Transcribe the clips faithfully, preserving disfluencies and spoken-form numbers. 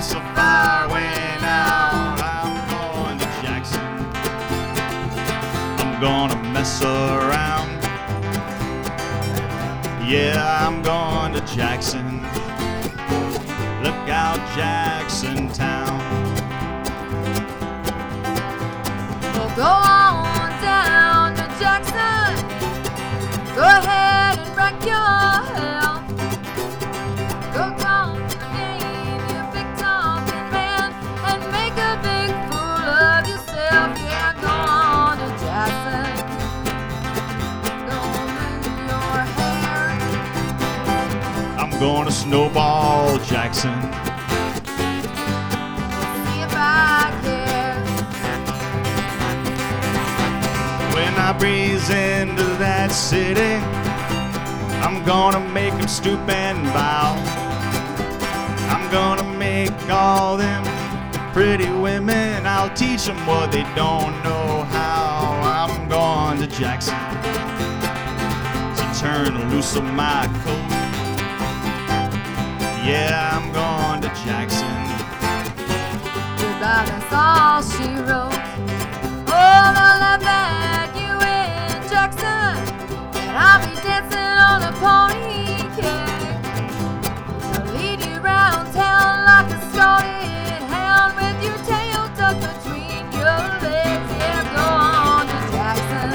since the fire went out. I'm going to Jackson. I'm gonna mess around. Yeah, I'm going to Jackson. Look out, Jackson Town. Well, go on down to Jackson. Go ahead and wreck your hell. Go talk your name, you big talking man, and make a big fool of yourself. Yeah, go on to Jackson. Go move your hair. I'm going to Snowball Jackson. See if I care. When I breeze into that city, I'm gonna make them stoop and bow. I'm gonna make all them pretty women, I'll teach them what they don't know how. I'm going to Jackson, so turn loose of my coat. Yeah, I'm going to Jackson. Goodbye, that's all she wrote. Oh, the love that you in Jackson, and I'll be dancing on a pony cake. I'll lead you round town like a started hound with your tail tucked between your legs. Yeah, go on to Jackson,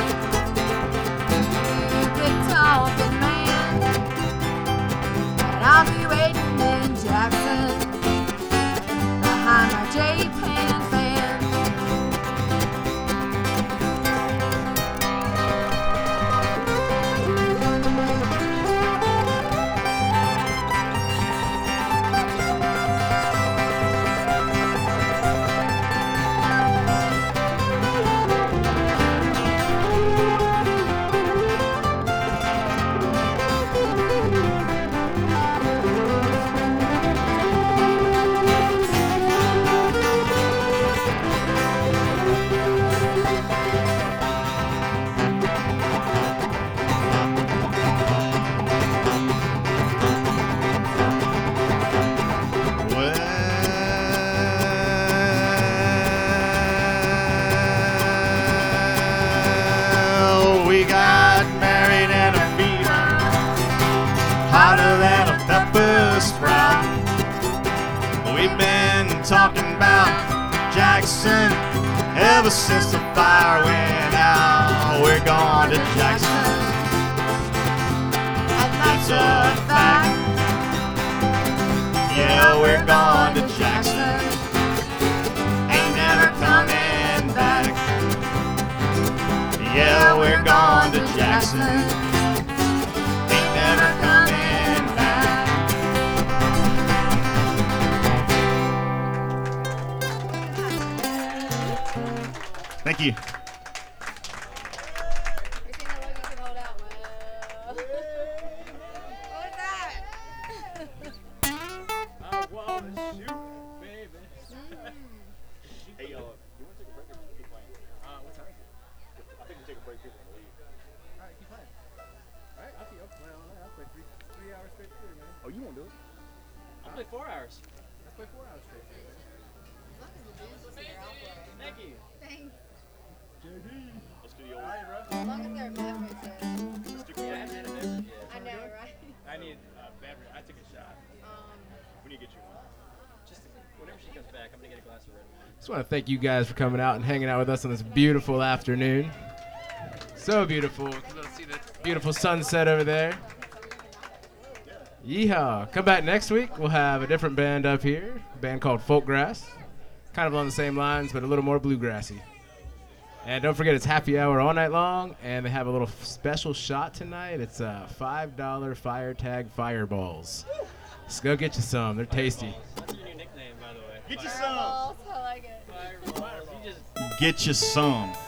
you big talking man, and I'll be waiting in Jackson behind my J-Pan fan. Well, we got married in a fever, hotter than a pepper sprout. We've been talking about Jackson ever since the fire went out. We're going to Jackson, And that's a fact. Yeah, we're going to Jackson, ain't never coming back. Yeah, we're going to Jackson, ain't never coming back. Thank you. I wanna shoot, baby. Hey, uh, you want to take a break or keep playing? Uh, what time is it? I think we take a break here and leave. Alright, keep playing. Alright, I'll keep up playing all night. I'll play three, three hours straight through, man. Oh, you won't do it? I'll play four hours. Let's play four hours straight through, man. Thank you. Thanks. J D. Let's do the old. Alright, bro. As long as they're beverages. Let's do Yeah, I haven't had a beverage yet. I know, right? I need a beverage. I took a shot. Um, We need to get you one. Just whenever she comes back, I'm gonna get a glass of red wine. Just want to thank you guys for coming out and hanging out with us on this beautiful afternoon. So beautiful. Let's see the beautiful sunset over there. Yeehaw. Come back next week. We'll have a different band up here, a band called Folkgrass. Kind of along the same lines, but a little more bluegrassy. And don't forget, it's happy hour all night long, and they have a little f- special shot tonight. It's uh, five dollar fire tag fireballs. Let's go get you some. They're tasty. That's your new nickname, by the way. Get you Fire- some. balls, I like it. Fireballs. You just Get you some.